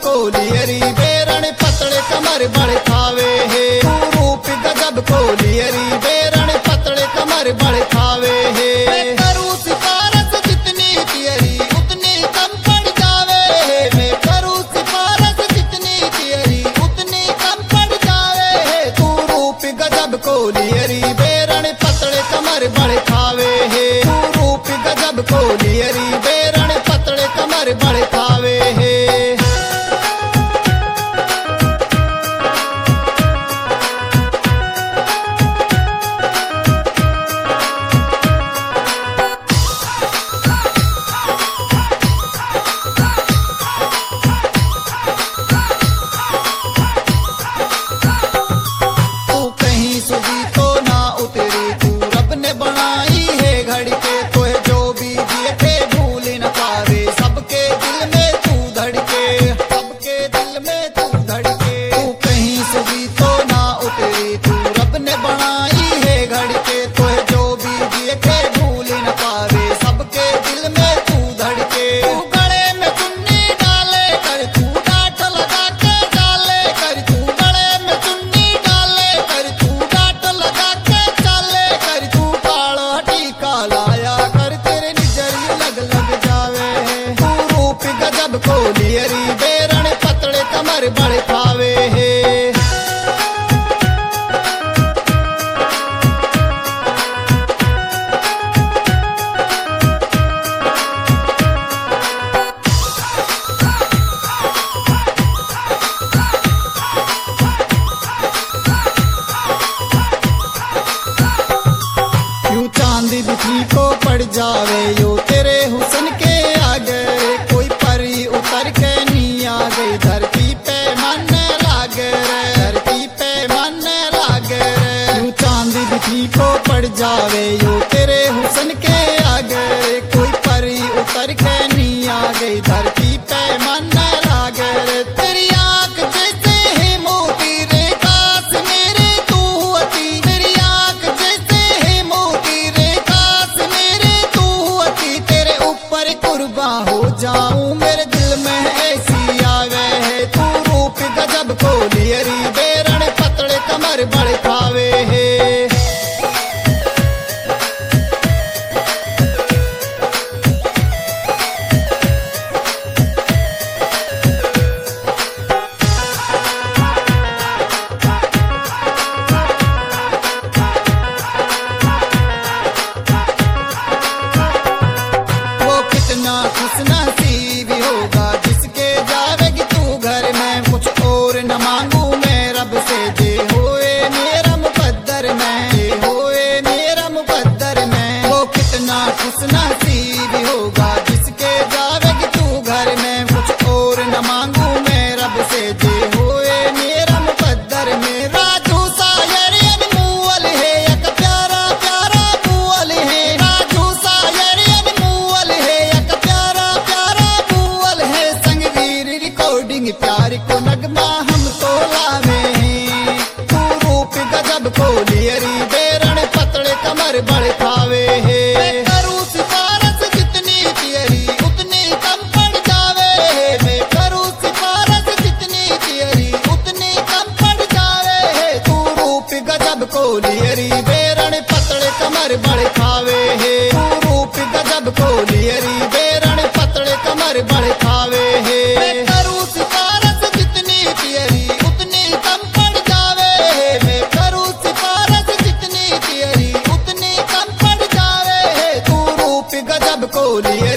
Colliery बेरण पतले कमर बड़े खावे है। रूप गजब कोलियरी बेरण पतले कमर बड़े खावे है। मैं करूँ सिफारिश जितनी तियरी उतनी कम पड़ जावे है। मैं करूँ सिफारिश जितनी तियरी उतनी कम पड़ जावे है। तू रूप गजब कोलियरी बेरण पतले कमर बड़े खावे है। रूप गजब कोलियरी बेरण पतले कमर बड़े खावे है। कोलियरी बेरण पतले कमर बड़े खावे है। यूं चांदी बिखरी को पड़ जावे यो तेरे हुस्न के आगे। कोई परी उतर के नी आ गई धरती पे मन लागे रे। धरती पे मन लागे रे। यूं चांदी बिखरी को पड़ जावे यो तेरे हुस्न के आगे। कोई परी उतर के नी आ गई धरती पे मन लागे रे। तेरी आंख जैसे है मोती रे काश मेरे तू अति। तेरी आंख जैसे है मोती रे काश मेरे तू अति। तेरे ऊपर कुर्बा हो जाऊं मेरे दिल में ऐसी आवे है। तू रूप गजब कोलियरी बेरण पतले कमर बड़े खावे है। वो कितना खुशनसीब होगा जिसके जावेगी तू घर में। कुछ और न मांगू मैं रब से जे होए मेरा मुकद्दर में। जे होए मेरा मुकद्दर में। वो कितना खुशनसीब होगा जिसके जावेगी तू घर में। कुछ और न मांगू मैं रब से जे होए मेरा मुकद्दर में। राजू सायर अनमोल है एक प्यारा प्यारा फूल है। राजू सायर अनमोल है एक प्यारा प्यारा फूल है। संगवीर रिकॉर्डिंग प्यार को नगमा हम तो लावे हैं। तू रूप गजब कोलियरी बेरण पतले कमर बड़े खावे है। मैं करूँ सिफारिश जितनी तियरी उतनी कम पड़ जावे है। मैं करूँ सिफारिश जितनी तियरी उतनी कम पड़ जावे है। तू रूप गजब कोलियरी बेरण पतले कमर बड़े खावे है। तू रूप गजब कोलियरी बेरण पतले कमर बड़े खावे है। मैं करूँ सिफारिश जितनी तियरी उतनी कम पड़ जावे है। मैं करूँ सिफारिश जितनी तियरी उतनी कम पड़ जावे है। तू रूप गजब कोलियरी